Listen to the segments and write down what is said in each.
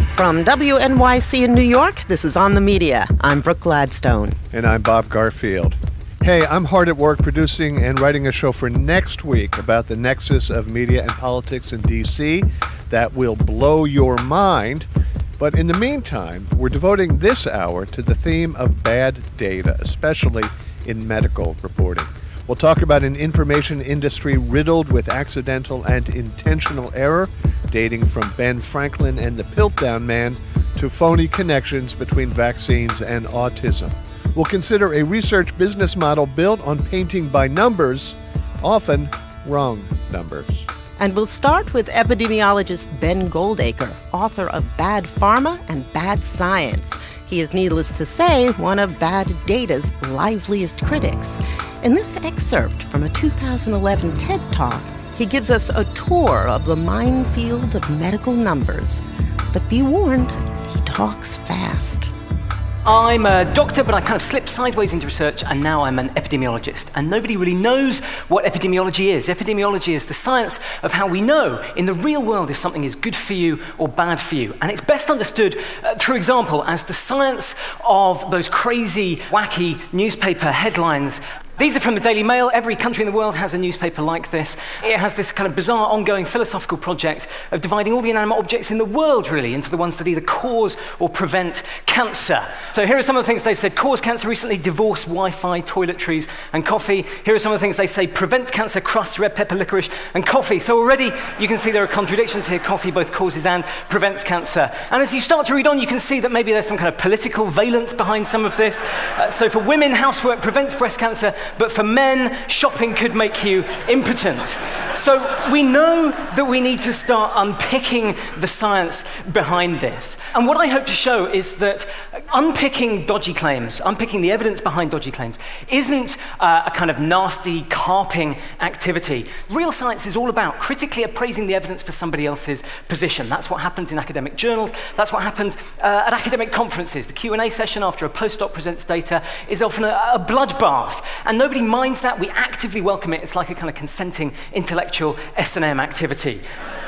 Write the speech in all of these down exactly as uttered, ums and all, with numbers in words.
From W N Y C in New York, this is On the Media. I'm Brooke Gladstone. And I'm Bob Garfield. Hey, I'm hard at work producing and writing a show for next week about the nexus of media and politics in D C that will blow your mind. But in the meantime, we're devoting this hour to the theme of bad data, especially in medical reporting. We'll talk about an information industry riddled with accidental and intentional error, dating from Ben Franklin and the Piltdown Man to phony connections between vaccines and autism. We'll consider a research business model built on painting by numbers, often wrong numbers. And we'll start with epidemiologist Ben Goldacre, author of Bad Pharma and Bad Science. He is, needless to say, one of bad data's liveliest critics. In this excerpt from a two thousand eleven TED Talk, he gives us a tour of the minefield of medical numbers. But be warned, he talks fast. I'm a doctor, but I kind of slipped sideways into research, and now I'm an epidemiologist. And nobody really knows what epidemiology is. Epidemiology is the science of how we know in the real world if something is good for you or bad for you. And it's best understood, uh, through example, as the science of those crazy, wacky newspaper headlines. These are from the Daily Mail. Every country in the world has a newspaper like this. It has this kind of bizarre, ongoing philosophical project of dividing all the inanimate objects in the world, really, into the ones that either cause or prevent cancer. So here are some of the things they've said. Cause cancer recently: divorce, Wi-Fi, toiletries, and coffee. Here are some of the things they say: prevent cancer, crusts, red pepper, licorice, and coffee. So already you can see there are contradictions here. Coffee both causes and prevents cancer. And as you start to read on, you can see that maybe there's some kind of political valence behind some of this. Uh, so for women, housework prevents breast cancer. But for men, shopping could make you impotent. So we know that we need to start unpicking the science behind this. And what I hope to show is that unpicking dodgy claims, unpicking the evidence behind dodgy claims, isn't uh, a kind of nasty carping activity. Real science is all about critically appraising the evidence for somebody else's position. That's what happens in academic journals. That's what happens uh, at academic conferences. The Q and A session after a postdoc presents data is often a, a bloodbath. And nobody minds that. We actively welcome it. It's like a kind of consenting intellectual S and M activity.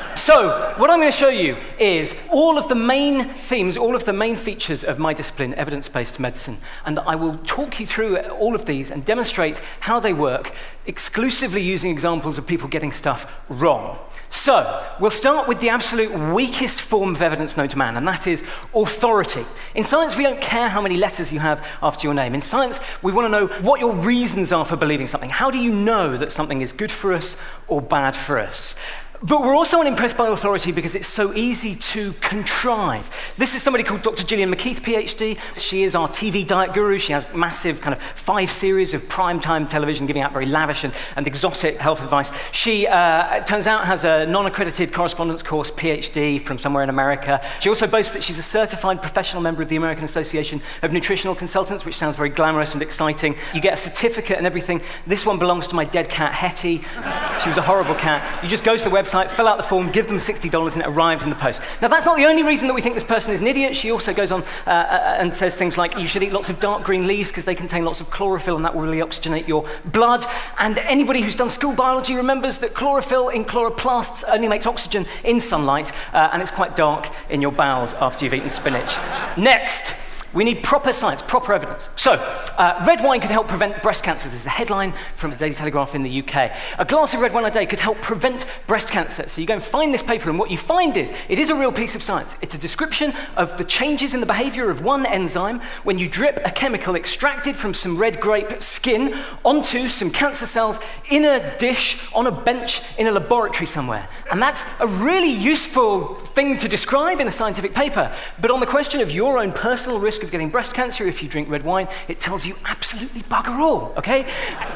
So, what I'm going to show you is all of the main themes, all of the main features of my discipline, evidence-based medicine. And I will talk you through all of these and demonstrate how they work, exclusively using examples of people getting stuff wrong. So, we'll start with the absolute weakest form of evidence known to man, and that is authority. In science, we don't care how many letters you have after your name. In science, we want to know what your reasons are for believing something. How do you know that something is good for us or bad for us? But we're also unimpressed by authority because it's so easy to contrive. This is somebody called Doctor Gillian McKeith, PhD. She is our T V diet guru. She has massive kind of five series of primetime television giving out very lavish and, and exotic health advice. She, uh, it turns out, has a non-accredited correspondence course, PhD, from somewhere in America. She also boasts that she's a certified professional member of the American Association of Nutritional Consultants, which sounds very glamorous and exciting. You get a certificate and everything. This one belongs to my dead cat, Hetty. She was a horrible cat. You just go to the website, fill out the form, give them sixty dollars, and it arrives in the post. Now, that's not the only reason that we think this person is an idiot. She also goes on uh, uh, and says things like, you should eat lots of dark green leaves because they contain lots of chlorophyll, and that will really oxygenate your blood. And anybody who's done school biology remembers that chlorophyll in chloroplasts only makes oxygen in sunlight, uh, and it's quite dark in your bowels after you've eaten spinach. Next. We need proper science, proper evidence. So, uh, red wine could help prevent breast cancer. This is a headline from the Daily Telegraph in the U K. A glass of red wine a day could help prevent breast cancer. So you go and find this paper, and what you find is, it is a real piece of science. It's a description of the changes in the behavior of one enzyme when you drip a chemical extracted from some red grape skin onto some cancer cells in a dish on a bench in a laboratory somewhere. And that's a really useful thing to describe in a scientific paper. But on the question of your own personal risk of getting breast cancer if you drink red wine, it tells you absolutely bugger all, okay?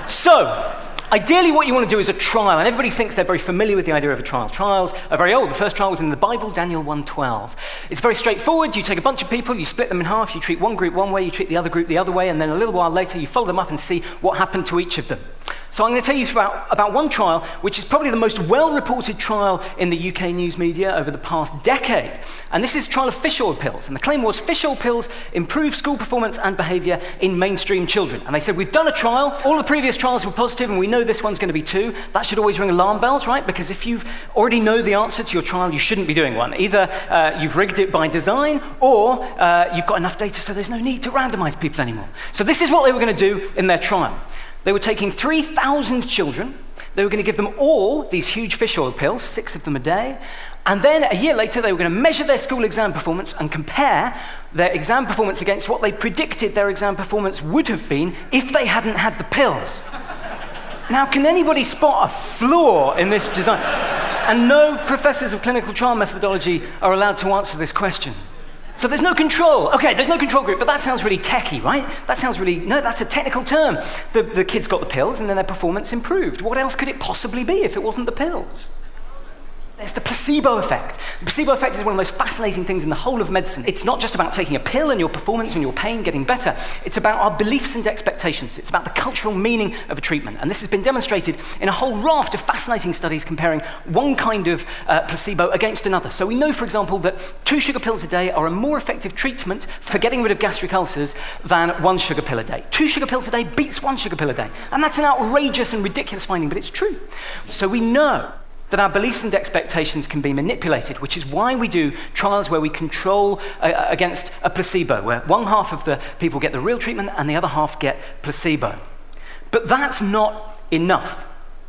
So, ideally what you want to do is a trial, and everybody thinks they're very familiar with the idea of a trial. Trials are very old. The first trial was in the Bible, Daniel one twelve. It's very straightforward. You take a bunch of people, you split them in half, you treat one group one way, you treat the other group the other way, and then a little while later you follow them up and see what happened to each of them. So I'm going to tell you about, about one trial, which is probably the most well-reported trial in the U K news media over the past decade. And this is a trial of fish oil pills. And the claim was fish oil pills improve school performance and behavior in mainstream children. And they said, we've done a trial. All the previous trials were positive, and we know this one's going to be too. That should always ring alarm bells, right? Because if you already know the answer to your trial, you shouldn't be doing one. Either uh, you've rigged it by design, or uh, you've got enough data so there's no need to randomize people anymore. So this is what they were going to do in their trial. They were taking three thousand children. They were going to give them all these huge fish oil pills, six of them a day. And then a year later, they were going to measure their school exam performance and compare their exam performance against what they predicted their exam performance would have been if they hadn't had the pills. Now, can anybody spot a flaw in this design? And no professors of clinical trial methodology are allowed to answer this question. So there's no control. Okay, there's no control group, but that sounds really techie, right? That sounds really, no, that's a technical term. The, the kids got the pills and then their performance improved. What else could it possibly be if it wasn't the pills? There's the placebo effect. The placebo effect is one of the most fascinating things in the whole of medicine. It's not just about taking a pill and your performance and your pain getting better. It's about our beliefs and expectations. It's about the cultural meaning of a treatment. And this has been demonstrated in a whole raft of fascinating studies comparing one kind of uh, placebo against another. So we know, for example, that two sugar pills a day are a more effective treatment for getting rid of gastric ulcers than one sugar pill a day. Two sugar pills a day beats one sugar pill a day. And that's an outrageous and ridiculous finding, but it's true. So we know that our beliefs and expectations can be manipulated, which is why we do trials where we control uh, against a placebo, where one half of the people get the real treatment and the other half get placebo. But that's not enough.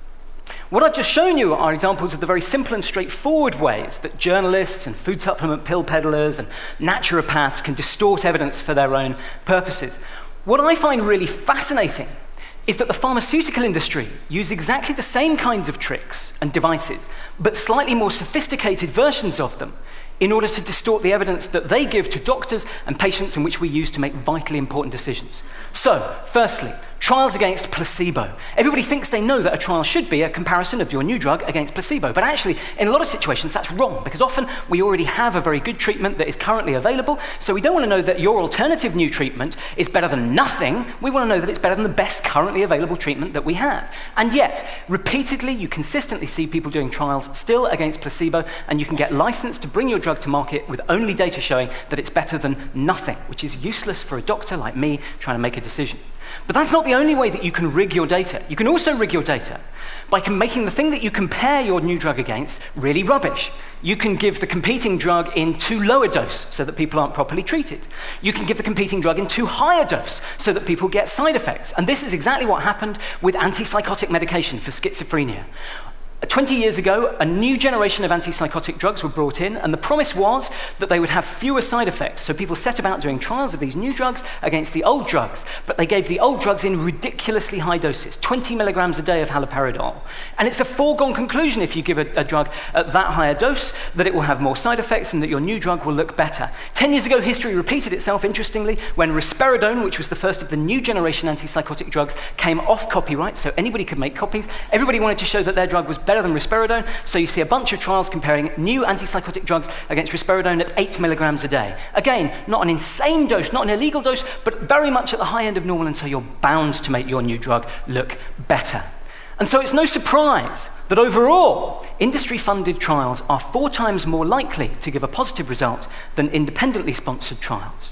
What I've just shown you are examples of the very simple and straightforward ways that journalists and food supplement pill peddlers and naturopaths can distort evidence for their own purposes. What I find really fascinating is that the pharmaceutical industry use exactly the same kinds of tricks and devices, but slightly more sophisticated versions of them, in order to distort the evidence that they give to doctors and patients in which we use to make vitally important decisions. So, firstly, trials against placebo. Everybody thinks they know that a trial should be a comparison of your new drug against placebo, but actually, in a lot of situations, that's wrong, because often we already have a very good treatment that is currently available, so we don't want to know that your alternative new treatment is better than nothing. We want to know that it's better than the best currently available treatment that we have. And yet, repeatedly, you consistently see people doing trials still against placebo, and you can get licensed to bring your drug to market with only data showing that it's better than nothing, which is useless for a doctor like me trying to make a decision. But that's not the only way that you can rig your data. You can also rig your data by making the thing that you compare your new drug against really rubbish. You can give the competing drug in too low a dose so that people aren't properly treated. You can give the competing drug in too high a dose so that people get side effects. And this is exactly what happened with antipsychotic medication for schizophrenia. twenty years ago, a new generation of antipsychotic drugs were brought in, and the promise was that they would have fewer side effects. So people set about doing trials of these new drugs against the old drugs, but they gave the old drugs in ridiculously high doses, twenty milligrams a day of haloperidol. And it's a foregone conclusion if you give a, a drug at that higher dose that it will have more side effects and that your new drug will look better. Ten years ago, history repeated itself, interestingly, when risperidone, which was the first of the new generation antipsychotic drugs, came off copyright, so anybody could make copies. Everybody wanted to show that their drug was better than risperidone, so you see a bunch of trials comparing new antipsychotic drugs against risperidone at eight milligrams a day. Again, not an insane dose, not an illegal dose, but very much at the high end of normal, and so you're bound to make your new drug look better. And so it's no surprise that overall, industry-funded trials are four times more likely to give a positive result than independently sponsored trials.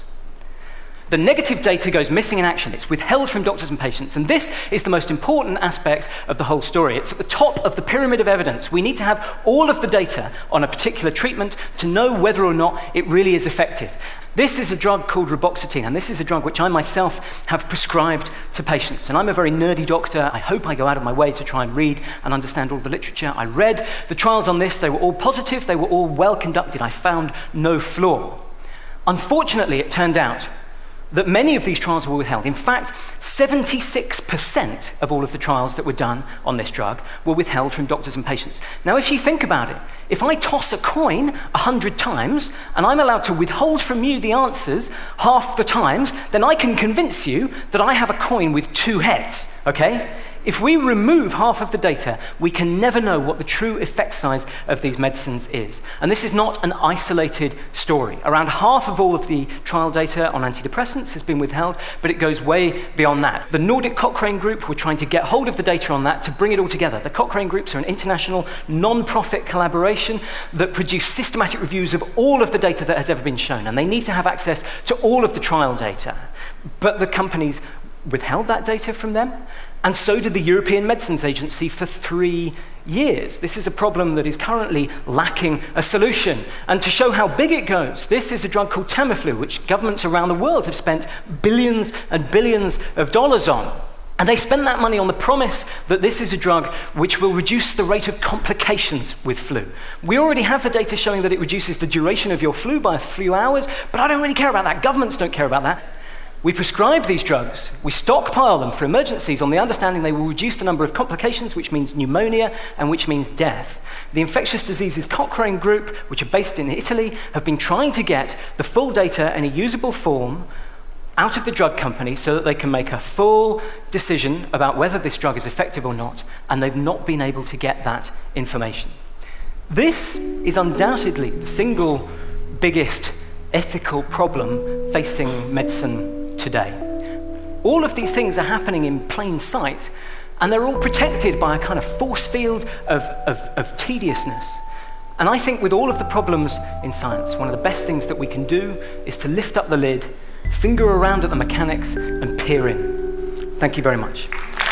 The negative data goes missing in action. It's withheld from doctors and patients. And this is the most important aspect of the whole story. It's at the top of the pyramid of evidence. We need to have all of the data on a particular treatment to know whether or not it really is effective. This is a drug called reboxetine, and this is a drug which I myself have prescribed to patients. And I'm a very nerdy doctor. I hope I go out of my way to try and read and understand all the literature. I read the trials on this. They were all positive. They were all well conducted. I found no flaw. Unfortunately, it turned out that many of these trials were withheld. In fact, seventy-six percent of all of the trials that were done on this drug were withheld from doctors and patients. Now, if you think about it, if I toss a coin a hundred times and I'm allowed to withhold from you the answers half the times, then I can convince you that I have a coin with two heads, okay? If we remove half of the data, we can never know what the true effect size of these medicines is. And this is not an isolated story. Around half of all of the trial data on antidepressants has been withheld, but it goes way beyond that. The Nordic Cochrane Group were trying to get hold of the data on that to bring it all together. The Cochrane Groups are an international non-profit collaboration that produce systematic reviews of all of the data that has ever been shown, and they need to have access to all of the trial data. But the companies withheld that data from them, and so did the European Medicines Agency for three years. This is a problem that is currently lacking a solution. And to show how big it goes, this is a drug called Tamiflu, which governments around the world have spent billions and billions of dollars on. And they spend that money on the promise that this is a drug which will reduce the rate of complications with flu. We already have the data showing that it reduces the duration of your flu by a few hours, but I don't really care about that. Governments don't care about that. We prescribe these drugs, we stockpile them for emergencies on the understanding they will reduce the number of complications, which means pneumonia and which means death. The Infectious Diseases Cochrane Group, which are based in Italy, have been trying to get the full data in a usable form out of the drug company so that they can make a full decision about whether this drug is effective or not, and they've not been able to get that information. This is undoubtedly the single biggest ethical problem facing medicine today. All of these things are happening in plain sight, and they're all protected by a kind of force field of, of, of tediousness. And I think with all of the problems in science, one of the best things that we can do is to lift up the lid, finger around at the mechanics, and peer in. Thank you very much.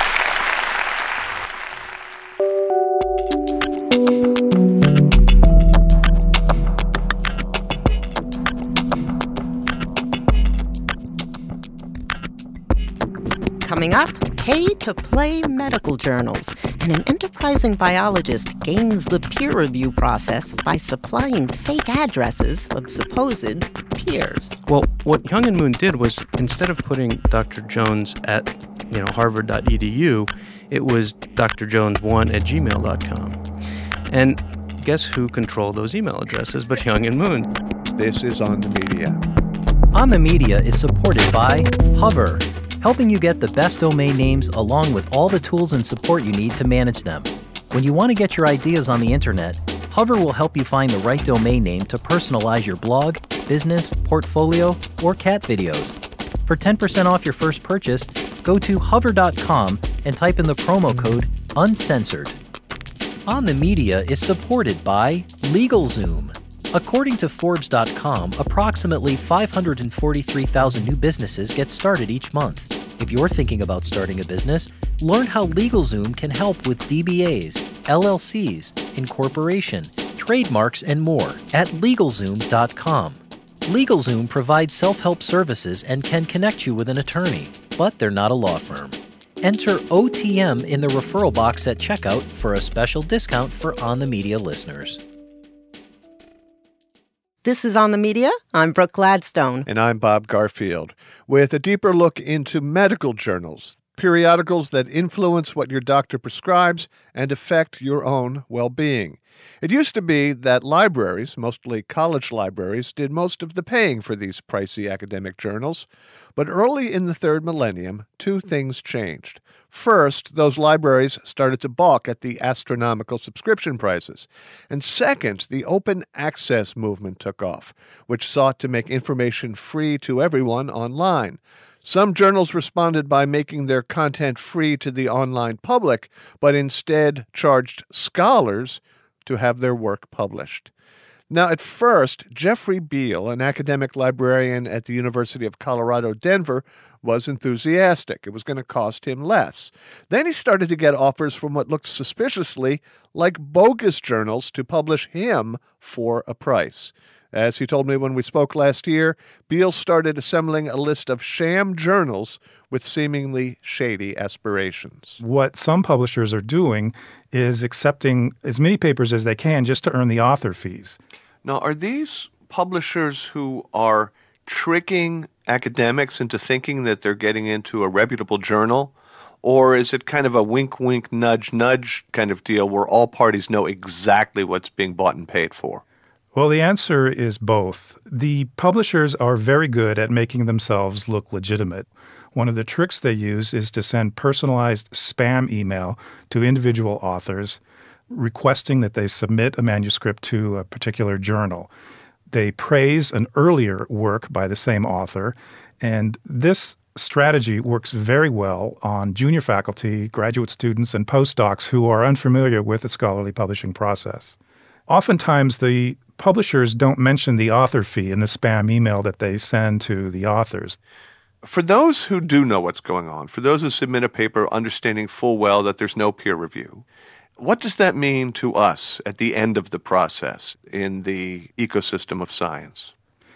Coming up, pay-to-play medical journals, and an enterprising biologist gains the peer review process by supplying fake addresses of supposed peers. Well, what Hyung and Moon did was, instead of putting Doctor Jones at, you know, harvard dot e d u, it was d r jones one at gmail dot com. And guess who controlled those email addresses but Hyung and Moon? This is On the Media. On the Media is supported by Hover, helping you get the best domain names along with all the tools and support you need to manage them. When you want to get your ideas on the internet, Hover will help you find the right domain name to personalize your blog, business, portfolio, or cat videos. For ten percent off your first purchase, go to hover dot com and type in the promo code UNCENSORED. On the Media is supported by LegalZoom. According to Forbes dot com, approximately five hundred forty-three thousand new businesses get started each month. If you're thinking about starting a business, learn how LegalZoom can help with D B As, L L Cs, incorporation, trademarks, and more at LegalZoom dot com. LegalZoom provides self-help services and can connect you with an attorney, but they're not a law firm. Enter O T M in the referral box at checkout for a special discount for On the Media listeners. This is On the Media. I'm Brooke Gladstone. And I'm Bob Garfield, with a deeper look into medical journals, periodicals that influence what your doctor prescribes and affect your own well-being. It used to be that libraries, mostly college libraries, did most of the paying for these pricey academic journals. But early in the third millennium, two things changed. First, those libraries started to balk at the astronomical subscription prices. And second, the open access movement took off, which sought to make information free to everyone online. Some journals responded by making their content free to the online public, but instead charged scholars to have their work published. Now, at first, Jeffrey Beal, an academic librarian at the University of Colorado, Denver, was enthusiastic. It was going to cost him less. Then he started to get offers from what looked suspiciously like bogus journals to publish him for a price. As he told me when we spoke last year, Beal started assembling a list of sham journals with seemingly shady aspirations. What some publishers are doing is accepting as many papers as they can just to earn the author fees. Now, are these publishers who are tricking academics into thinking that they're getting into a reputable journal? Or is it kind of a wink, wink, nudge, nudge kind of deal where all parties know exactly what's being bought and paid for? Well, the answer is both. The publishers are very good at making themselves look legitimate. One of the tricks they use is to send personalized spam email to individual authors requesting that they submit a manuscript to a particular journal. They praise an earlier work by the same author, and this strategy works very well on junior faculty, graduate students, and postdocs who are unfamiliar with the scholarly publishing process. Oftentimes, the publishers don't mention the author fee in the spam email that they send to the authors. For those who do know what's going on, for those who submit a paper understanding full well that there's no peer review, what does that mean to us at the end of the process in the ecosystem of science?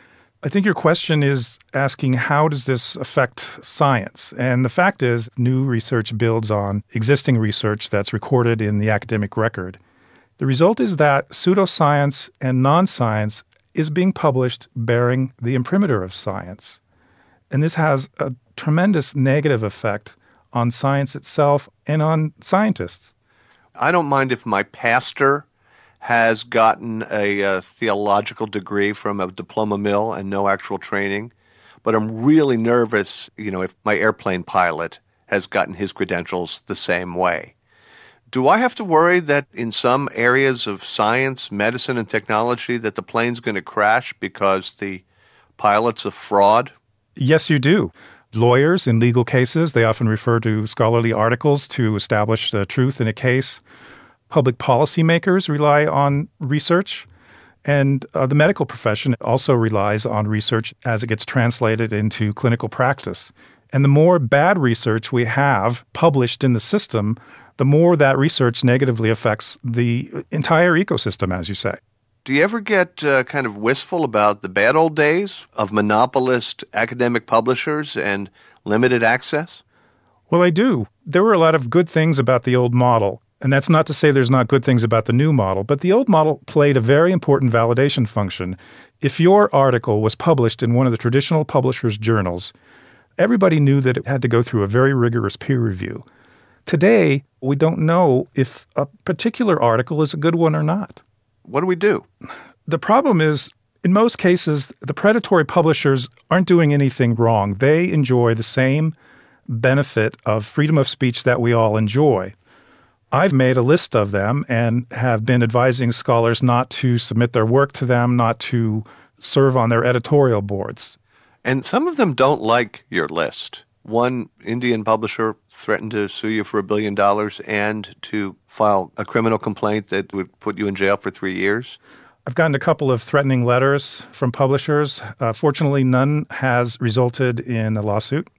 I think your question is asking how does this affect science? And the fact is, new research builds on existing research that's recorded in the academic record. The result is that pseudoscience and non-science is being published bearing the imprimatur of science. And this has a tremendous negative effect on science itself and on scientists. I don't mind if my pastor has gotten a, a theological degree from a diploma mill and no actual training, but I'm really nervous, you know, if my airplane pilot has gotten his credentials the same way. Do I have to worry that in some areas of science, medicine, and technology that the plane's going to crash because the pilot's a fraud? Yes, you do. Lawyers in legal cases, they often refer to scholarly articles to establish the truth in a case. Public policymakers rely on research, and uh, the medical profession also relies on research as it gets translated into clinical practice. And the more bad research we have published in the system, the more that research negatively affects the entire ecosystem, as you say. Do you ever get uh, kind of wistful about the bad old days of monopolist academic publishers and limited access? Well, I do. There were a lot of good things about the old model. And that's not to say there's not good things about the new model, but the old model played a very important validation function. If your article was published in one of the traditional publishers' journals, everybody knew that it had to go through a very rigorous peer review. Today, we don't know if a particular article is a good one or not. What do we do? The problem is, in most cases, the predatory publishers aren't doing anything wrong. They enjoy the same benefit of freedom of speech that we all enjoy. I've made a list of them and have been advising scholars not to submit their work to them, not to serve on their editorial boards. And some of them don't like your list. One Indian publisher threatened to sue you for a billion dollars and to file a criminal complaint that would put you in jail for three years. I've gotten a couple of threatening letters from publishers. Uh, fortunately, none has resulted in a lawsuit.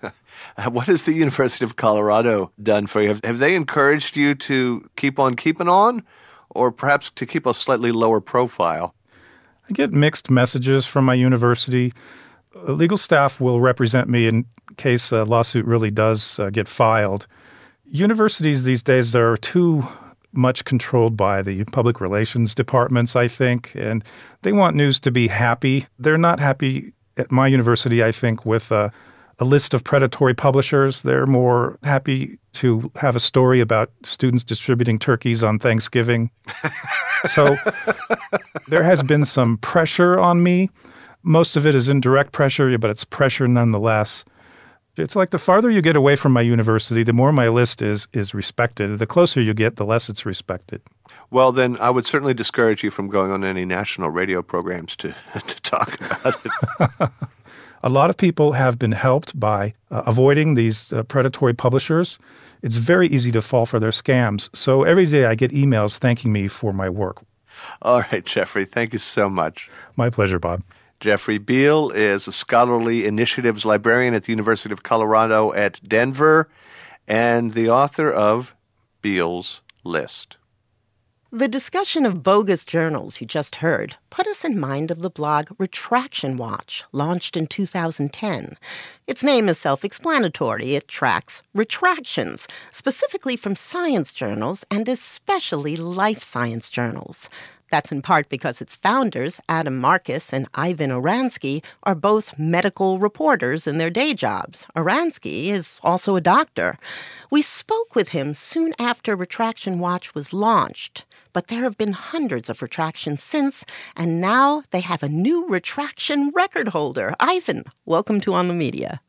What has the University of Colorado done for you? Have, have they encouraged you to keep on keeping on, or perhaps to keep a slightly lower profile? I get mixed messages from my university. Legal staff will represent me in case a lawsuit really does uh, get filed. Universities these days are too much controlled by the public relations departments, I think, and they want news to be happy. They're not happy at my university, I think, with uh, a list of predatory publishers. They're more happy to have a story about students distributing turkeys on Thanksgiving. So there has been some pressure on me. Most of it is indirect pressure, but it's pressure nonetheless. It's like the farther you get away from my university, the more my list is is respected. The closer you get, the less it's respected. Well, then I would certainly discourage you from going on any national radio programs to, to talk about it. A lot of people have been helped by uh, avoiding these uh, predatory publishers. It's very easy to fall for their scams. So every day I get emails thanking me for my work. All right, Jeffrey, thank you so much. My pleasure, Bob. Jeffrey Beal is a scholarly initiatives librarian at the University of Colorado at Denver and the author of Beal's List. The discussion of bogus journals you just heard put us in mind of the blog Retraction Watch, launched in two thousand ten. Its name is self-explanatory. It tracks retractions, specifically from science journals and especially life science journals. That's in part because its founders, Adam Marcus and Ivan Oransky, are both medical reporters in their day jobs. Oransky is also a doctor. We spoke with him soon after Retraction Watch was launched, but there have been hundreds of retractions since, and now they have a new retraction record holder. Ivan, welcome to On the Media.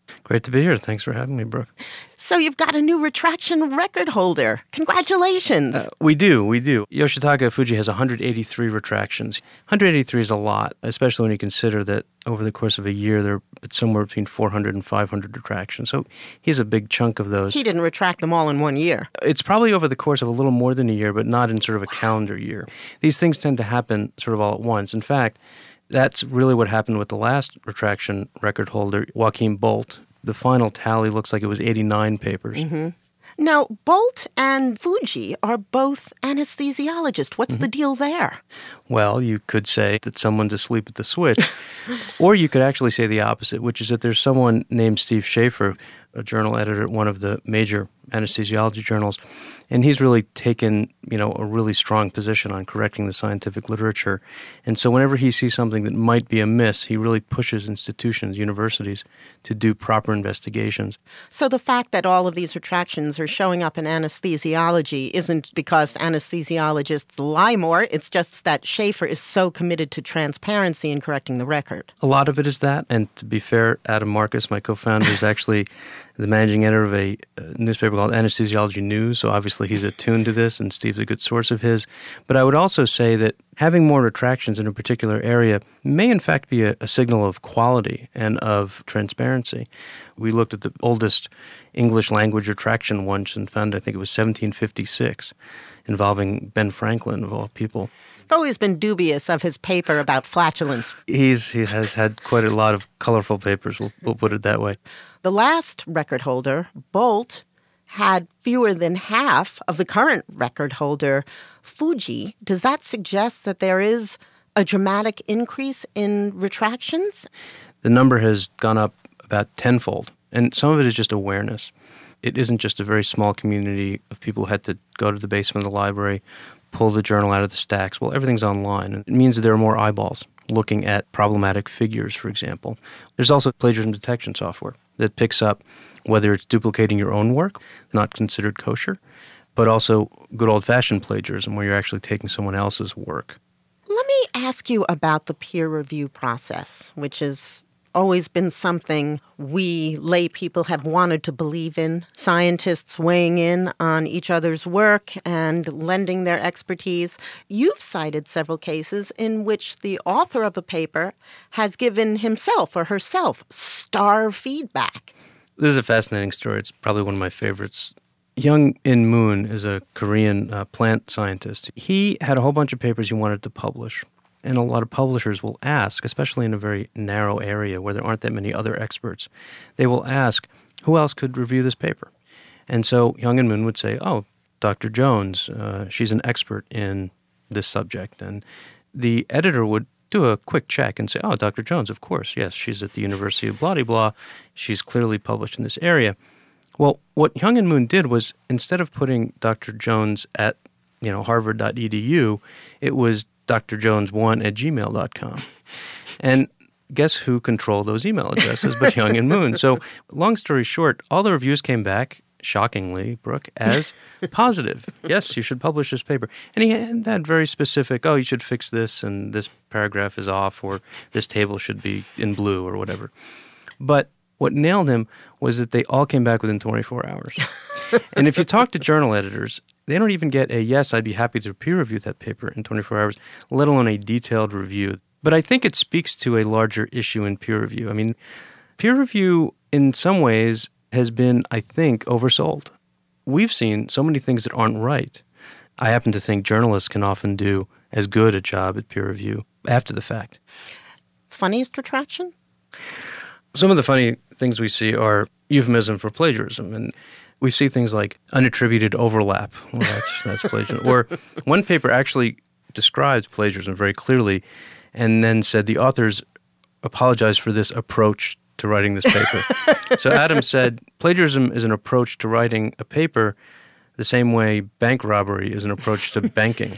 Great to be here. Thanks for having me, Brooke. So you've got a new retraction record holder. Congratulations. Uh, we do, we do. Yoshitaka Fuji has one hundred eighty-three retractions. one hundred eighty-three is a lot, especially when you consider that over the course of a year, there are somewhere between four hundred and five hundred retractions. So he has a big chunk of those. He didn't retract them all in one year. It's probably over the course of a little more than a year, but not in sort of a calendar year. These things tend to happen sort of all at once. In fact, that's really what happened with the last retraction record holder, Joachim Bolt. The final tally looks like it was eighty-nine papers. Mm-hmm. Now, Bolt and Fuji are both anesthesiologists. What's mm-hmm. the deal there? Well, you could say that someone's asleep at the switch, or you could actually say the opposite, which is that there's someone named Steve Schaefer, a journal editor at one of the major anesthesiology journals, and he's really taken, you know, a really strong position on correcting the scientific literature. And so whenever he sees something that might be amiss, he really pushes institutions, universities, to do proper investigations. So the fact that all of these retractions are showing up in anesthesiology isn't because anesthesiologists lie more, it's just that Schaefer is so committed to transparency in correcting the record. A lot of it is that, and to be fair, Adam Marcus, my co-founder, is actually the managing editor of a, a newspaper called Anesthesiology News, so obviously he's attuned to this, and Steve's a good source of his. But I would also say that having more retractions in a particular area may in fact be a, a signal of quality and of transparency. We looked at the oldest English language retraction once and found, I think it was seventeen fifty-six, involving Ben Franklin, of all people. I've always been dubious of his paper about flatulence. He's He has had quite a lot of colorful papers, we'll, we'll put it that way. The last record holder, Bolt, had fewer than half of the current record holder, Fuji. Does that suggest that there is a dramatic increase in retractions? The number has gone up about tenfold, and some of it is just awareness. It isn't just a very small community of people who had to go to the basement of the library, pull the journal out of the stacks. Well, everything's online. It means that there are more eyeballs looking at problematic figures, for example. There's also plagiarism detection software that picks up whether it's duplicating your own work, not considered kosher, but also good old-fashioned plagiarism where you're actually taking someone else's work. Let me ask you about the peer review process, which has always been something we lay people have wanted to believe in, scientists weighing in on each other's work and lending their expertise. You've cited several cases in which the author of a paper has given himself or herself star feedback. This is a fascinating story. It's probably one of my favorites. Young In Moon is a Korean uh, plant scientist. He had a whole bunch of papers he wanted to publish. And a lot of publishers will ask, especially in a very narrow area where there aren't that many other experts, they will ask, who else could review this paper? And so Young In Moon would say, oh, Doctor Jones, uh, she's an expert in this subject. And the editor would do a quick check and say, oh, Doctor Jones, of course, yes, she's at the University of blah-de-blah. She's clearly published in this area. Well, what Young In Moon did was instead of putting Doctor Jones at, you know, harvard dot e d u, it was D R Jones one at gmail dot com. And guess who controlled those email addresses but Young In Moon? So long story short, all the reviews came back, shockingly, Brooke, as positive. Yes, you should publish this paper. And he had that very specific, oh, you should fix this, and this paragraph is off, or this table should be in blue, or whatever. But what nailed him was that they all came back within twenty-four hours. And if you talk to journal editors, they don't even get a, yes, I'd be happy to peer review that paper in twenty-four hours, let alone a detailed review. But I think it speaks to a larger issue in peer review. I mean, peer review in some ways has been, I think, oversold. We've seen so many things that aren't right. I happen to think journalists can often do as good a job at peer review after the fact. Funniest retraction? Some of the funny things we see are euphemism for plagiarism, and we see things like unattributed overlap. Well, that's, that's plagiarism. Or one paper actually described plagiarism very clearly and then said the authors apologized for this approach to writing this paper. So Adam said plagiarism is an approach to writing a paper the same way bank robbery is an approach to banking.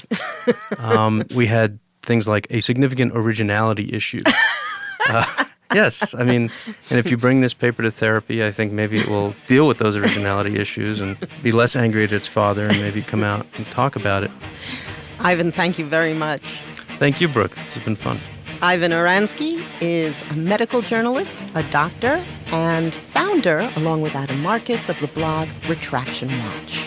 Um, we had things like a significant originality issue. Uh, Yes, I mean, and if you bring this paper to therapy, I think maybe it will deal with those originality issues and be less angry at its father and maybe come out and talk about it. Ivan, thank you very much. Thank you, Brooke. This has been fun. Ivan Oransky is a medical journalist, a doctor, and founder, along with Adam Marcus, of the blog Retraction Watch.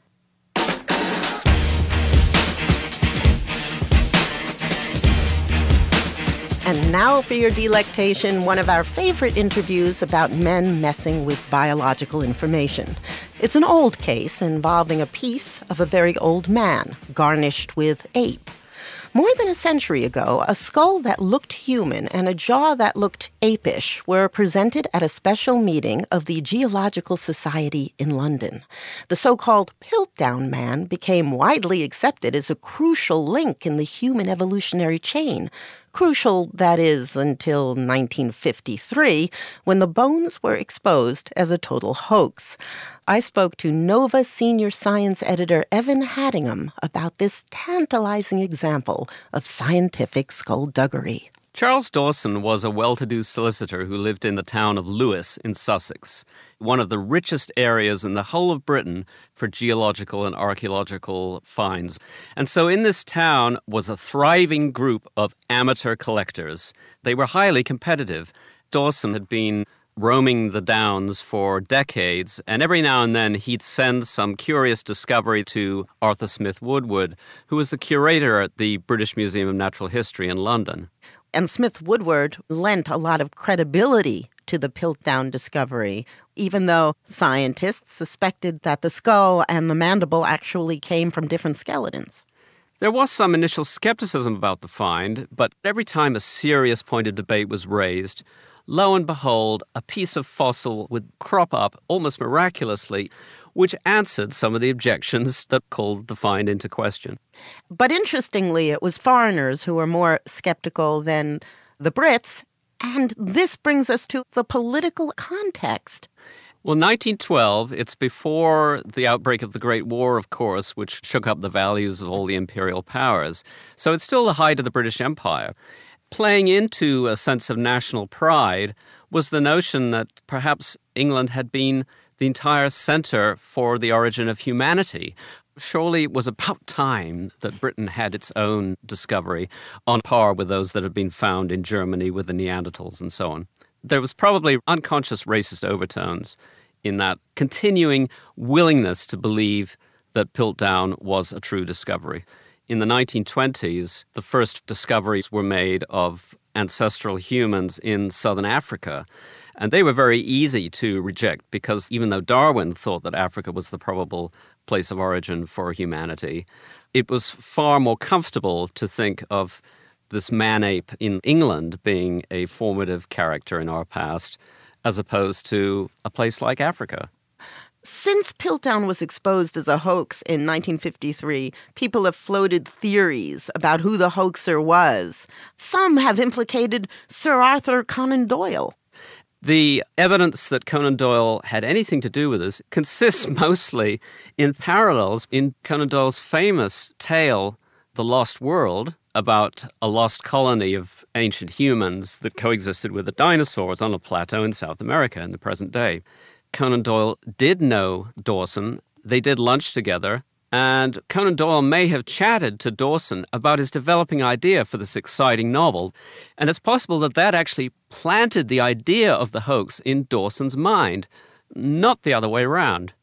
And now for your delectation, one of our favorite interviews about men messing with biological information. It's an old case involving a piece of a very old man, garnished with ape. More than a century ago, a skull that looked human and a jaw that looked apish were presented at a special meeting of the Geological Society in London. The so-called Piltdown Man became widely accepted as a crucial link in the human evolutionary chain. Crucial, that is, until nineteen fifty-three, when the bones were exposed as a total hoax. I spoke to NOVA senior science editor Evan Haddingham about this tantalizing example of scientific skullduggery. Charles Dawson was a well-to-do solicitor who lived in the town of Lewes in Sussex, one of the richest areas in the whole of Britain for geological and archaeological finds. And so in this town was a thriving group of amateur collectors. They were highly competitive. Dawson had been roaming the downs for decades, and every now and then he'd send some curious discovery to Arthur Smith Woodward, who was the curator at the British Museum of Natural History in London. And Smith Woodward lent a lot of credibility to the Piltdown discovery, even though scientists suspected that the skull and the mandible actually came from different skeletons. There was some initial skepticism about the find, but every time a serious point of debate was raised, lo and behold, a piece of fossil would crop up almost miraculously, which answered some of the objections that called the find into question. But interestingly, it was foreigners who were more skeptical than the Brits, and this brings us to the political context. Well, nineteen twelve, it's before the outbreak of the Great War, of course, which shook up the values of all the imperial powers. So it's still the height of the British Empire. Playing into a sense of national pride was the notion that perhaps England had been the entire center for the origin of humanity. Surely it was about time that Britain had its own discovery on par with those that had been found in Germany with the Neanderthals and so on. There was probably unconscious racist overtones in that continuing willingness to believe that Piltdown was a true discovery. In the nineteen twenties, the first discoveries were made of ancestral humans in southern Africa. And they were very easy to reject because even though Darwin thought that Africa was the probable place of origin for humanity, it was far more comfortable to think of this man-ape in England being a formative character in our past as opposed to a place like Africa. Since Piltdown was exposed as a hoax in nineteen fifty-three, people have floated theories about who the hoaxer was. Some have implicated Sir Arthur Conan Doyle. The evidence that Conan Doyle had anything to do with this consists mostly in parallels in Conan Doyle's famous tale, The Lost World, about a lost colony of ancient humans that coexisted with the dinosaurs on a plateau in South America in the present day. Conan Doyle did know Dawson. They did lunch together. And Conan Doyle may have chatted to Dawson about his developing idea for this exciting novel. And it's possible that that actually planted the idea of the hoax in Dawson's mind, not the other way around.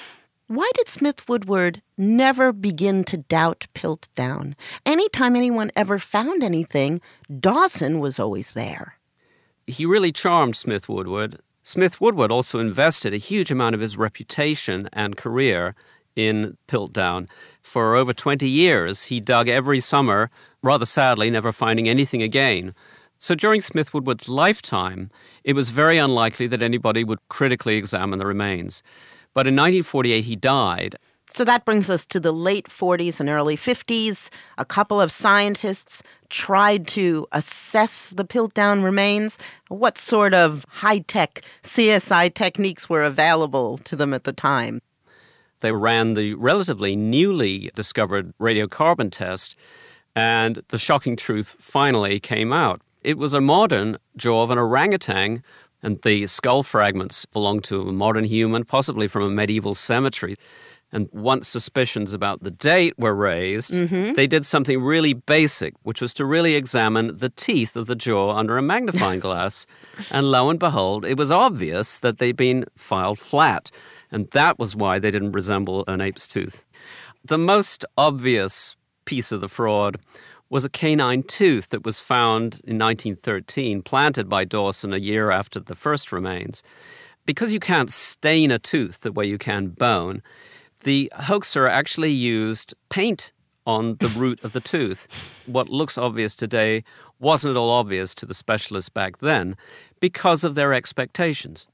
Why did Smith Woodward never begin to doubt Piltdown? Anytime anyone ever found anything, Dawson was always there. He really charmed Smith Woodward. Smith Woodward also invested a huge amount of his reputation and career in Piltdown. For over twenty years, he dug every summer, rather sadly, never finding anything again. So during Smith Woodward's lifetime, it was very unlikely that anybody would critically examine the remains. But in nineteen forty-eight, he died. So that brings us to the late forties and early fifties. A couple of scientists tried to assess the Piltdown remains. What sort of high-tech C S I techniques were available to them at the time? They ran the relatively newly discovered radiocarbon test, and the shocking truth finally came out. It was a modern jaw of an orangutan, and the skull fragments belonged to a modern human, possibly from a medieval cemetery. And once suspicions about the date were raised, Mm-hmm. they did something really basic, which was to really examine the teeth of the jaw under a magnifying glass. And lo and behold, it was obvious that they'd been filed flat. And that was why they didn't resemble an ape's tooth. The most obvious piece of the fraud was a canine tooth that was found in nineteen thirteen, planted by Dawson a year after the first remains. Because you can't stain a tooth the way you can bone, the hoaxer actually used paint on the root of the tooth. What looks obvious today wasn't at all obvious to the specialists back then because of their expectations.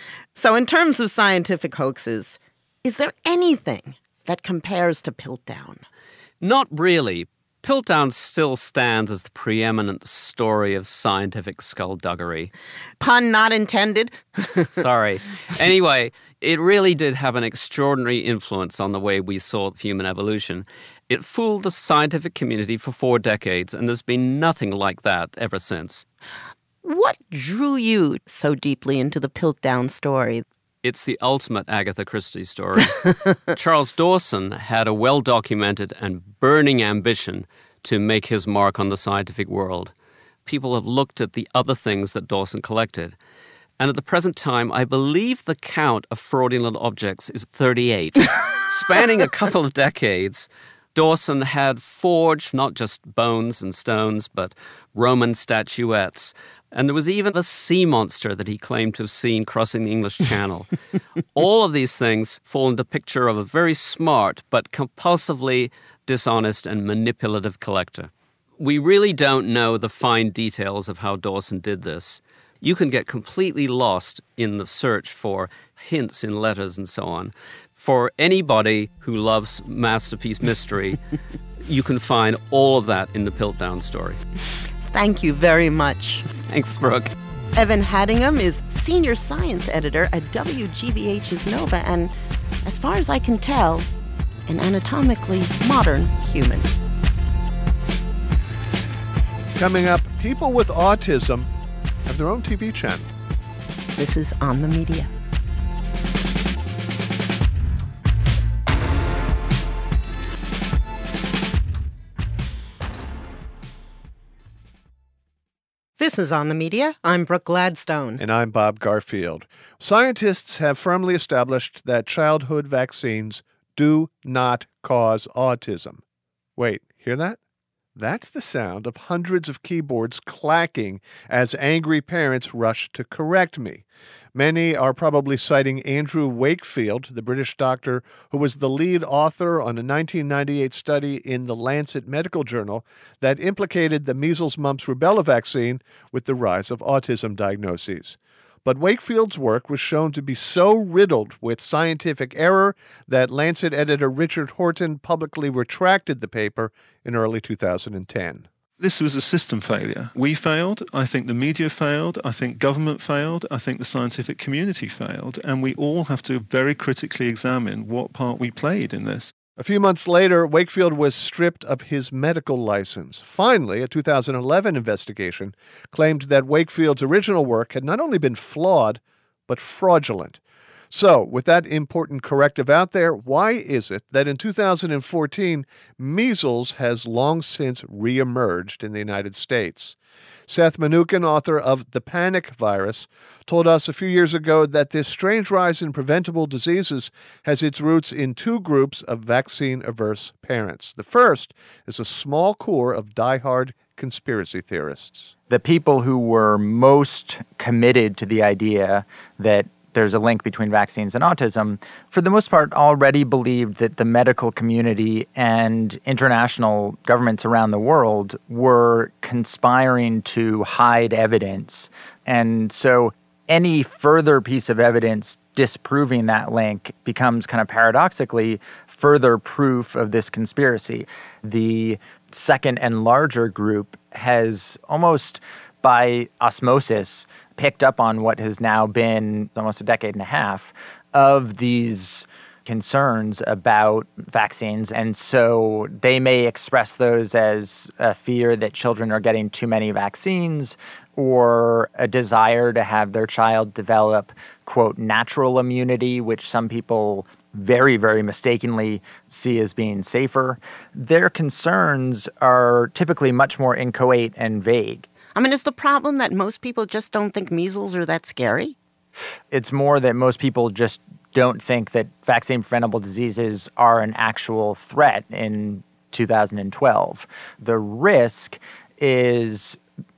So in terms of scientific hoaxes, is there anything that compares to Piltdown? Not really. Piltdown still stands as the preeminent story of scientific skullduggery. Pun not intended. Sorry. Anyway, it really did have an extraordinary influence on the way we saw human evolution. It fooled the scientific community for four decades, and there's been nothing like that ever since. What drew you so deeply into the Piltdown story? It's the ultimate Agatha Christie story. Charles Dawson had a well-documented and burning ambition to make his mark on the scientific world. People have looked at the other things that Dawson collected. And at the present time, I believe the count of fraudulent objects is thirty-eight. Spanning a couple of decades, Dawson had forged not just bones and stones, but Roman statuettes. And there was even a sea monster that he claimed to have seen crossing the English Channel. All of these things fall into the picture of a very smart but compulsively dishonest and manipulative collector. We really don't know the fine details of how Dawson did this. You can get completely lost in the search for hints in letters and so on. For anybody who loves masterpiece mystery, you can find all of that in the Piltdown story. Thank you very much. Thanks, Brooke. Evan Haddingham is senior science editor at W G B H's Nova and, as far as I can tell, an anatomically modern human. Coming up, people with autism have their own T V channel. This is On the Media. This is On the Media. I'm Brooke Gladstone. And I'm Bob Garfield. Scientists have firmly established that childhood vaccines do not cause autism. Wait, hear that? That's the sound of hundreds of keyboards clacking as angry parents rush to correct me. Many are probably citing Andrew Wakefield, the British doctor who was the lead author on a nineteen ninety-eight study in the Lancet Medical Journal that implicated the measles, mumps, rubella vaccine with the rise of autism diagnoses. But Wakefield's work was shown to be so riddled with scientific error that Lancet editor Richard Horton publicly retracted the paper in early two thousand ten. This was a system failure. We failed. I think the media failed. I think government failed. I think the scientific community failed. And we all have to very critically examine what part we played in this. A few months later, Wakefield was stripped of his medical license. Finally, a two thousand eleven investigation claimed that Wakefield's original work had not only been flawed, but fraudulent. So, with that important corrective out there, why is it that in two thousand fourteen, measles has long since reemerged in the United States? Seth Mnookin, author of The Panic Virus, told us a few years ago that this strange rise in preventable diseases has its roots in two groups of vaccine-averse parents. The first is a small core of diehard conspiracy theorists. The people who were most committed to the idea that there's a link between vaccines and autism, for the most part, already believed that the medical community and international governments around the world were conspiring to hide evidence. And so any further piece of evidence disproving that link becomes kind of paradoxically further proof of this conspiracy. The second and larger group has almost by osmosis picked up on what has now been almost a decade and a half of these concerns about vaccines. And so they may express those as a fear that children are getting too many vaccines or a desire to have their child develop, quote, natural immunity, which some people very, very mistakenly see as being safer. Their concerns are typically much more inchoate and vague. I mean, is the problem that most people just don't think measles are that scary? It's more that most people just don't think that vaccine-preventable diseases are an actual threat in two thousand twelve. The risk is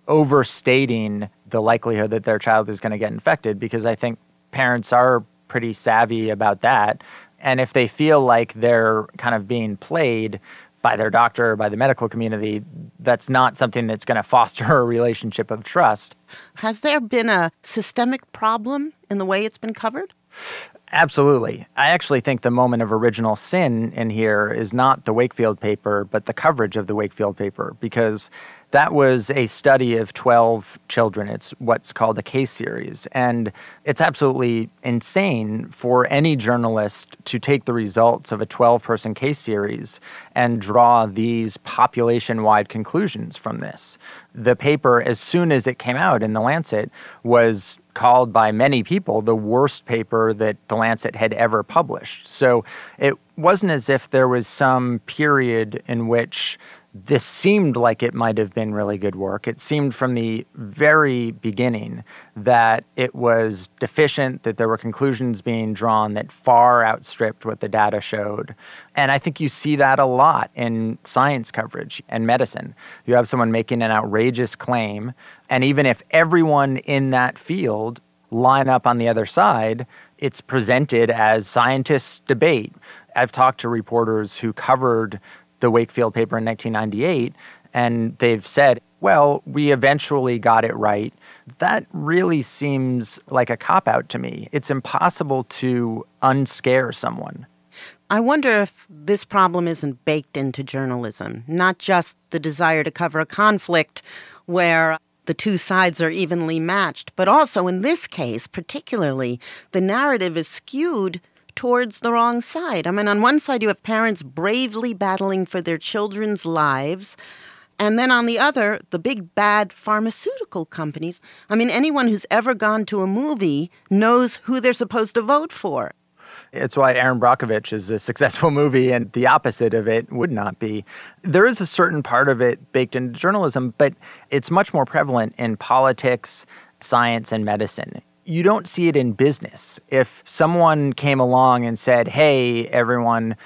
overstating the likelihood that their child is going to get infected, because I think parents are pretty savvy about that. And if they feel like they're kind of being played by their doctor or by the medical community, that's not something that's going to foster a relationship of trust. Has there been a systemic problem in the way it's been covered? Absolutely. I actually think the moment of original sin in here is not the Wakefield paper, but the coverage of the Wakefield paper, because that was a study of twelve children. It's what's called a case series. And it's absolutely insane for any journalist to take the results of a twelve-person case series and draw these population-wide conclusions from this. The paper, as soon as it came out in The Lancet, was called by many people the worst paper that The Lancet had ever published. So it wasn't as if there was some period in which this seemed like it might have been really good work. It seemed from the very beginning that it was deficient, that there were conclusions being drawn that far outstripped what the data showed. And I think you see that a lot in science coverage and medicine. You have someone making an outrageous claim, and even if everyone in that field line up on the other side, it's presented as scientists debate. I've talked to reporters who covered the Wakefield paper in nineteen ninety-eight, and they've said, well, we eventually got it right. That really seems like a cop-out to me. It's impossible to unscare someone. I wonder if this problem isn't baked into journalism, not just the desire to cover a conflict where the two sides are evenly matched, but also in this case, particularly, the narrative is skewed towards the wrong side. I mean, on one side, you have parents bravely battling for their children's lives. And then on the other, the big bad pharmaceutical companies. I mean, anyone who's ever gone to a movie knows who they're supposed to vote for. It's why Aaron Brockovich is a successful movie, and the opposite of it would not be. There is a certain part of it baked into journalism, but it's much more prevalent in politics, science, and medicine. You don't see it in business. If someone came along and said, hey, everyone,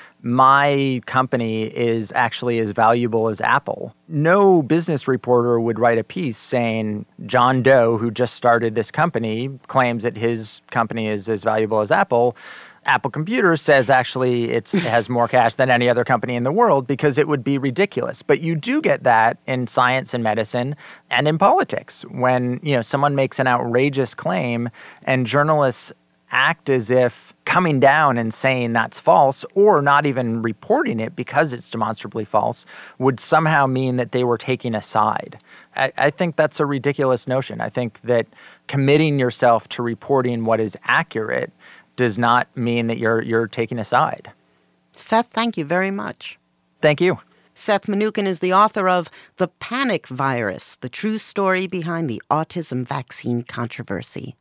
my company is actually as valuable as Apple, no business reporter would write a piece saying John Doe, who just started this company, claims that his company is as valuable as Apple. Apple Computers says actually it's, it has more cash than any other company in the world, because it would be ridiculous. But you do get that in science and medicine and in politics when, you know, someone makes an outrageous claim and journalists act as if coming down and saying that's false, or not even reporting it because it's demonstrably false, would somehow mean that they were taking a side. I, I think that's a ridiculous notion. I think that committing yourself to reporting what is accurate does not mean that you're you're taking a side. Seth, thank you very much. Thank you. Seth Mnookin is the author of The Panic Virus, the true story behind the autism vaccine controversy.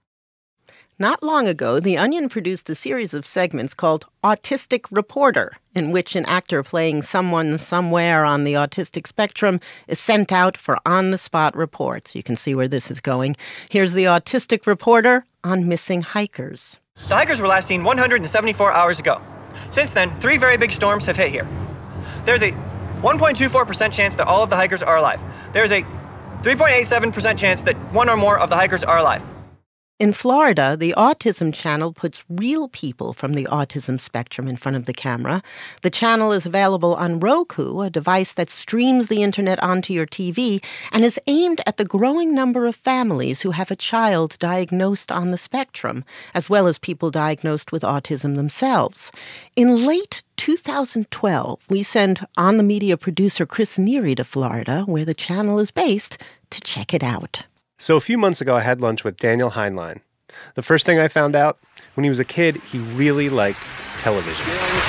Not long ago, The Onion produced a series of segments called Autistic Reporter, in which an actor playing someone somewhere on the autistic spectrum is sent out for on-the-spot reports. You can see where this is going. Here's the Autistic Reporter on missing hikers. The hikers were last seen one hundred seventy-four hours ago. Since then, three very big storms have hit here. There's a one point two four percent chance that all of the hikers are alive. There's a three point eight seven percent chance that one or more of the hikers are alive. In Florida, the Autism Channel puts real people from the autism spectrum in front of the camera. The channel is available on Roku, a device that streams the internet onto your T V, and is aimed at the growing number of families who have a child diagnosed on the spectrum, as well as people diagnosed with autism themselves. In late two thousand twelve, we sent On the Media producer Chris Neary to Florida, where the channel is based, to check it out. So a few months ago, I had lunch with Daniel Heinlein. The first thing I found out, when he was a kid, he really liked television.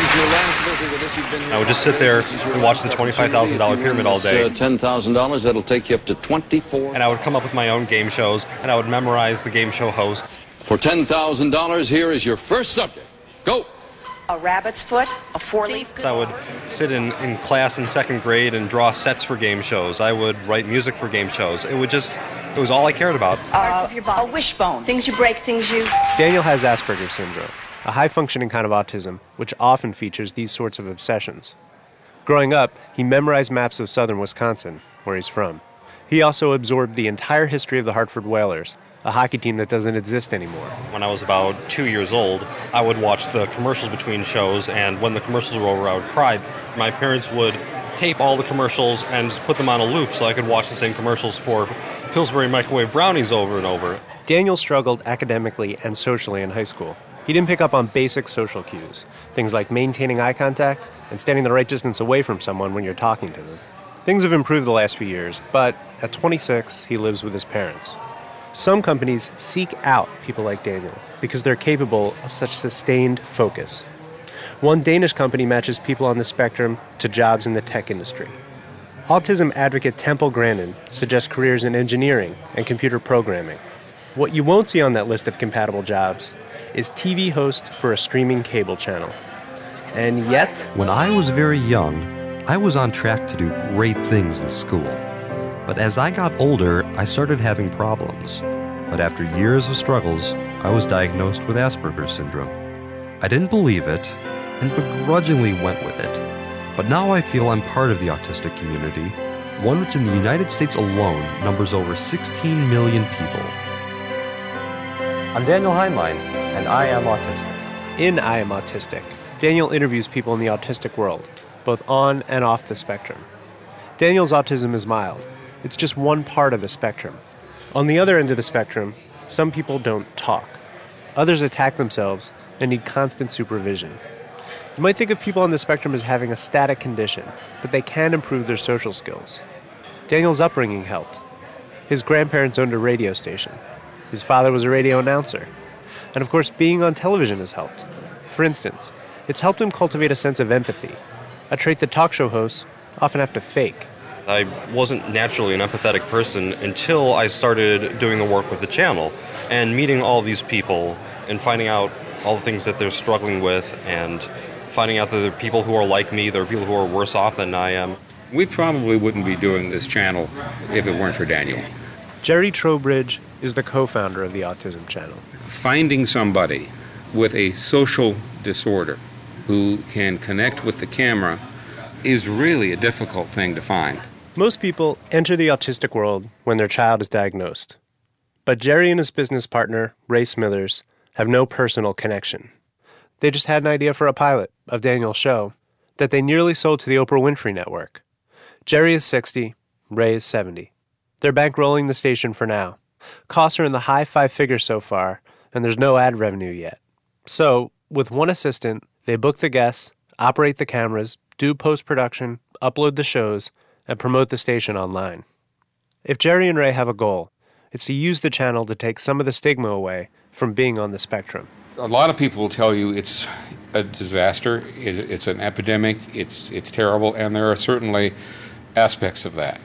I would just sit there and watch the twenty-five thousand dollars pyramid all day. Uh, ten thousand dollars, that'll take you up to twenty-four. And I would come up with my own game shows, and I would memorize the game show hosts. For ten thousand dollars, here is your first subject. Go. a rabbit's foot, a four-leaf. I would sit in, in class in second grade and draw sets for game shows. I would write music for game shows. It would just, it was all I cared about. Uh, of your body. A wishbone. Things you break, things you... Daniel has Asperger's syndrome, a high-functioning kind of autism, which often features these sorts of obsessions. Growing up, he memorized maps of southern Wisconsin, where he's from. He also absorbed the entire history of the Hartford Whalers, a hockey team that doesn't exist anymore. When I was about two years old, I would watch the commercials between shows, and when the commercials were over, I would cry. My parents would tape all the commercials and just put them on a loop so I could watch the same commercials for Pillsbury microwave brownies over and over. Daniel struggled academically and socially in high school. He didn't pick up on basic social cues, things like maintaining eye contact and standing the right distance away from someone when you're talking to them. Things have improved the last few years, but at twenty-six, he lives with his parents. Some companies seek out people like Daniel because they're capable of such sustained focus. One Danish company matches people on the spectrum to jobs in the tech industry. Autism advocate Temple Grandin suggests careers in engineering and computer programming. What you won't see on that list of compatible jobs is T V host for a streaming cable channel. And yet... When I was very young, I was on track to do great things in school. But as I got older, I started having problems. But after years of struggles, I was diagnosed with Asperger's syndrome. I didn't believe it, and begrudgingly went with it. But now I feel I'm part of the autistic community, one which in the United States alone numbers over sixteen million people. I'm Daniel Heinlein, and I am autistic. In I Am Autistic, Daniel interviews people in the autistic world, both on and off the spectrum. Daniel's autism is mild. It's just one part of the spectrum. On the other end of the spectrum, some people don't talk. Others attack themselves and need constant supervision. You might think of people on the spectrum as having a static condition, but they can improve their social skills. Daniel's upbringing helped. His grandparents owned a radio station. His father was a radio announcer. And of course, being on television has helped. For instance, it's helped him cultivate a sense of empathy, a trait that talk show hosts often have to fake. I wasn't naturally an empathetic person until I started doing the work with the channel and meeting all these people and finding out all the things that they're struggling with and finding out that there are people who are like me, there are people who are worse off than I am. We probably wouldn't be doing this channel if it weren't for Daniel. Jerry Trowbridge is the co-founder of the Autism Channel. Finding somebody with a social disorder who can connect with the camera is really a difficult thing to find. Most people enter the autistic world when their child is diagnosed. But Jerry and his business partner, Ray Smithers, have no personal connection. They just had an idea for a pilot of Daniel's show that they nearly sold to the Oprah Winfrey Network. Jerry is sixty, Ray is seventy. They're bankrolling the station for now. Costs are in the high five figures so far, and there's no ad revenue yet. So, with one assistant, they book the guests, operate the cameras, do post-production, upload the shows, and promote the station online. If Jerry and Ray have a goal, it's to use the channel to take some of the stigma away from being on the spectrum. A lot of people will tell you it's a disaster, it's an epidemic, it's it's terrible, and there are certainly aspects of that.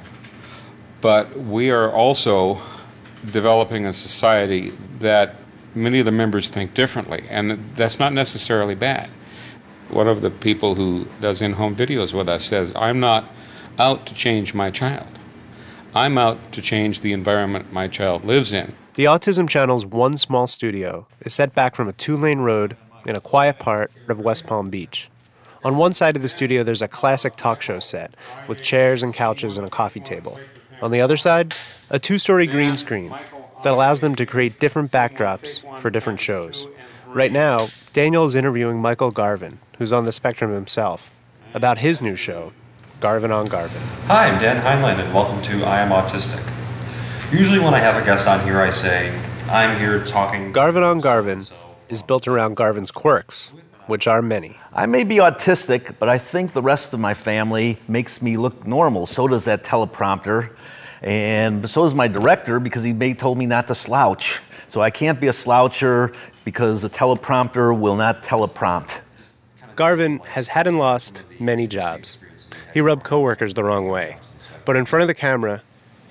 But we are also developing a society that many of the members think differently, and that's not necessarily bad. One of the people who does in-home videos with us says, I'm not out to change my child. I'm out to change the environment my child lives in. The Autism Channel's one small studio is set back from a two-lane road in a quiet part of West Palm Beach. On one side of the studio, there's a classic talk show set with chairs and couches and a coffee table. On the other side, a two-story green screen that allows them to create different backdrops for different shows. Right now, Daniel is interviewing Michael Garvin, who's on the spectrum himself, about his new show, Garvin on Garvin. Hi, I'm Dan Heinlein, and welcome to I Am Autistic. Usually when I have a guest on here, I say, I'm here talking... Garvin on Garvin is built around Garvin's quirks, which are many. I may be autistic, but I think the rest of my family makes me look normal. So does that teleprompter. And so does my director, because he may told me not to slouch. So I can't be a sloucher because the teleprompter will not teleprompt. Garvin has had and lost many jobs. He rubbed coworkers the wrong way. But in front of the camera,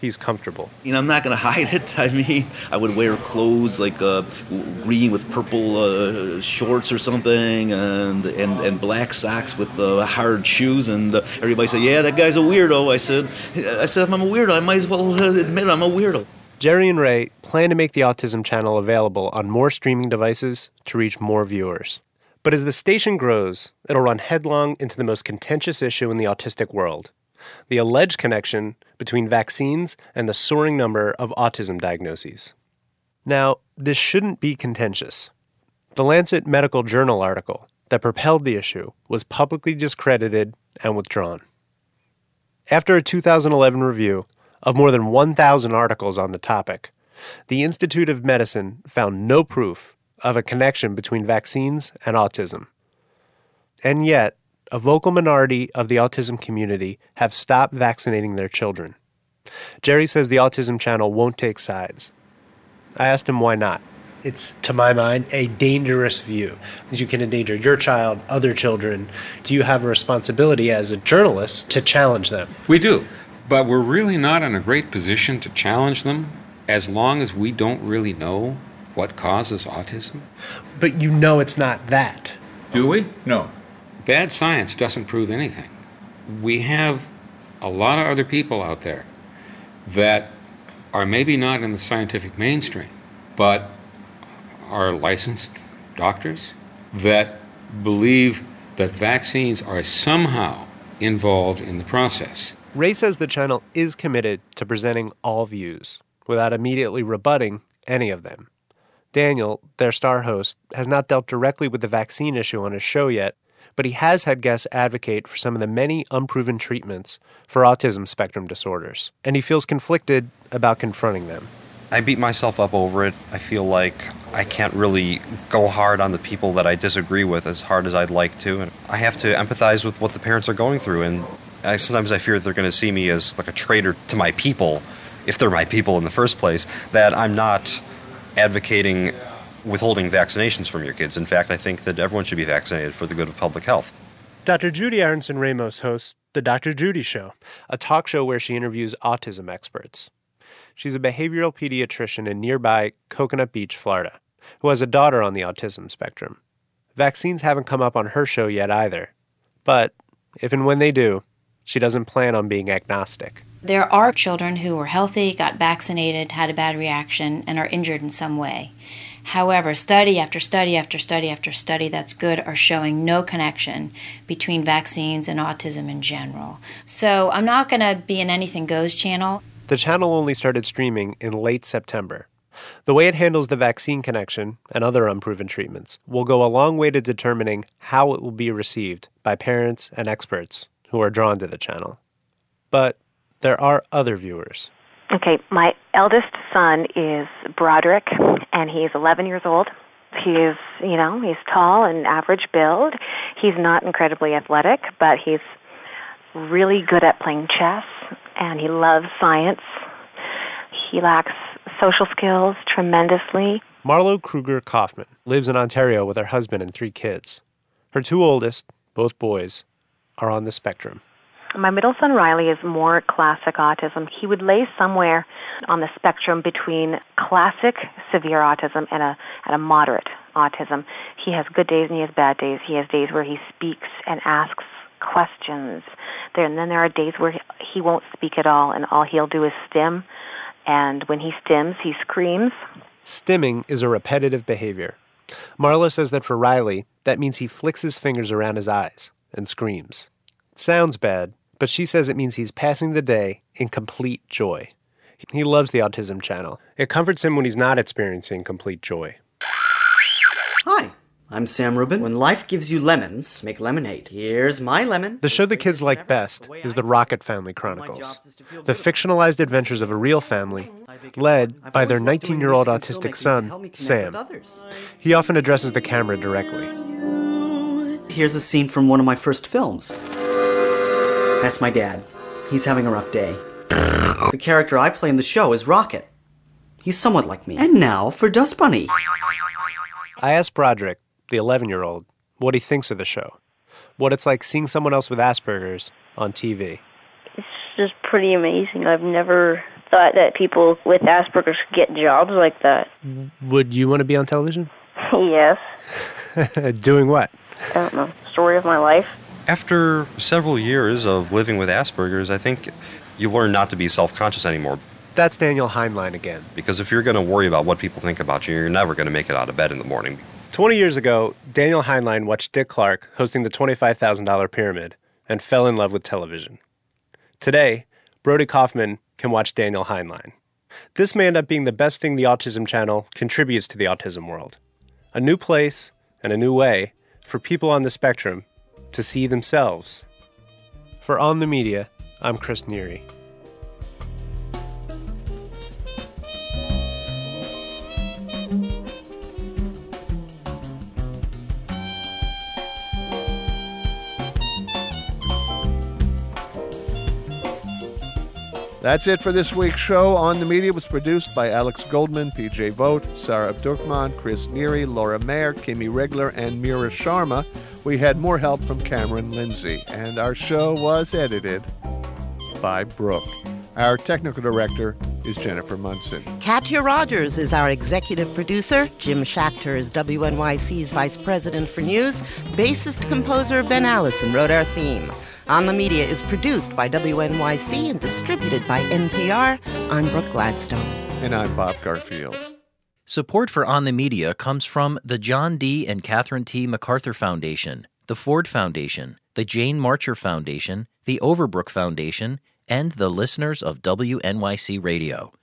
he's comfortable. You know, I'm not going to hide it. I mean, I would wear clothes like uh, green with purple uh, shorts or something, and and, and black socks with uh, hard shoes. And uh, everybody said, "Yeah, that guy's a weirdo." I said, "I said if I'm a weirdo, I might as well admit I'm a weirdo." Jerry and Ray plan to make the Autism Channel available on more streaming devices to reach more viewers. But as the station grows, it'll run headlong into the most contentious issue in the autistic world: the alleged connection between vaccines and the soaring number of autism diagnoses. Now, this shouldn't be contentious. The Lancet Medical Journal article that propelled the issue was publicly discredited and withdrawn. After a two thousand eleven review of more than one thousand articles on the topic, the Institute of Medicine found no proof of a connection between vaccines and autism. And yet, a vocal minority of the autism community have stopped vaccinating their children. Jerry says the Autism Channel won't take sides. I asked him why not. It's, to my mind, a dangerous view, because you can endanger your child, other children. Do you have a responsibility as a journalist to challenge them? We do, but we're really not in a great position to challenge them as long as we don't really know what causes autism. But you know it's not that. Do we? No. Bad science doesn't prove anything. We have a lot of other people out there that are maybe not in the scientific mainstream, but are licensed doctors that believe that vaccines are somehow involved in the process. Ray says the channel is committed to presenting all views without immediately rebutting any of them. Daniel, their star host, has not dealt directly with the vaccine issue on his show yet, but he has had guests advocate for some of the many unproven treatments for autism spectrum disorders, and he feels conflicted about confronting them. I beat myself up over it. I feel like I can't really go hard on the people that I disagree with as hard as I'd like to, and I have to empathize with what the parents are going through, and I, sometimes I fear they're going to see me as like a traitor to my people, if they're my people in the first place, that I'm not advocating withholding vaccinations from your kids. In fact, I think that everyone should be vaccinated for the good of public health. Doctor Judy Aronson Ramos hosts The Doctor Judy Show, a talk show where she interviews autism experts. She's a behavioral pediatrician in nearby Coconut Beach, Florida, who has a daughter on the autism spectrum. Vaccines haven't come up on her show yet either, but if and when they do, she doesn't plan on being agnostic. There are children who were healthy, got vaccinated, had a bad reaction, and are injured in some way. However, study after study after study after study that's good are showing no connection between vaccines and autism in general. So I'm not going to be an Anything Goes channel. The channel only started streaming in late September. The way it handles the vaccine connection and other unproven treatments will go a long way to determining how it will be received by parents and experts who are drawn to the channel. But there are other viewers. Okay, my eldest son is Broderick, and he's eleven years old. He is, you know, he's tall and average build. He's not incredibly athletic, but he's really good at playing chess, and he loves science. He lacks social skills tremendously. Marlo Kruger Kaufman lives in Ontario with her husband and three kids. Her two oldest, both boys, are on the spectrum. My middle son, Riley, is more classic autism. He would lay somewhere on the spectrum between classic severe autism and a, and a moderate autism. He has good days and he has bad days. He has days where he speaks and asks questions. There, and then there are days where he won't speak at all, and all he'll do is stim. And when he stims, he screams. Stimming is a repetitive behavior. Marlo says that for Riley, that means he flicks his fingers around his eyes and screams. It sounds bad, but she says it means he's passing the day in complete joy. He loves the Autism Channel. It comforts him when he's not experiencing complete joy. Hi, I'm Sam Rubin. When life gives you lemons, make lemonade. Here's my lemon. The show the kids like best is the Rocket Family Chronicles, the fictionalized adventures of a real family, led by their nineteen-year-old autistic son, Sam. He often addresses the camera directly. Here's a scene from one of my first films. That's my dad. He's having a rough day. The character I play in the show is Rocket. He's somewhat like me. And now for Dust Bunny. I asked Broderick, the eleven-year-old, what he thinks of the show, what it's like seeing someone else with Asperger's on T V. It's just pretty amazing. I've never thought that people with Asperger's could get jobs like that. Would you want to be on television? Yes. Doing what? I don't know. Story of my life. After several years of living with Asperger's, I think you learn not to be self-conscious anymore. That's Daniel Heinlein again. Because if you're going to worry about what people think about you, you're never going to make it out of bed in the morning. Twenty years ago, Daniel Heinlein watched Dick Clark hosting the twenty-five thousand dollars Pyramid and fell in love with television. Today, Brody Kaufman can watch Daniel Heinlein. This may end up being the best thing the Autism Channel contributes to the autism world. A new place and a new way for people on the spectrum to see themselves. For On the Media, I'm Chris Neary. That's it for this week's show. On the Media was produced by Alex Goldman, P J Vogt, Sarah Abdurrahman, Chris Neary, Laura Mayer, Kimmy Regler, and Mira Sharma. We had more help from Cameron Lindsay, and our show was edited by Brooke. Our technical director is Jennifer Munson. Katya Rogers is our executive producer. Jim Schachter is W N Y C's vice president for news. Bassist composer Ben Allison wrote our theme. On the Media is produced by W N Y C and distributed by N P R. I'm Brooke Gladstone. And I'm Bob Garfield. Support for On the Media comes from the John D. and Catherine T. MacArthur Foundation, the Ford Foundation, the Jane Marcher Foundation, the Overbrook Foundation, and the listeners of W N Y C Radio.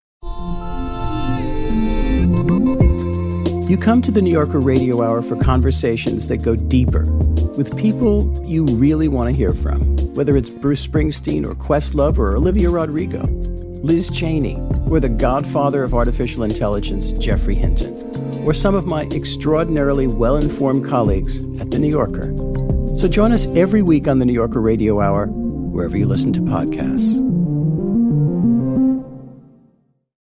You come to the New Yorker Radio Hour for conversations that go deeper with people you really want to hear from, whether it's Bruce Springsteen or Questlove or Olivia Rodrigo, Liz Cheney, or the godfather of artificial intelligence, Geoffrey Hinton, or some of my extraordinarily well-informed colleagues at The New Yorker. So join us every week on the New Yorker Radio Hour, wherever you listen to podcasts.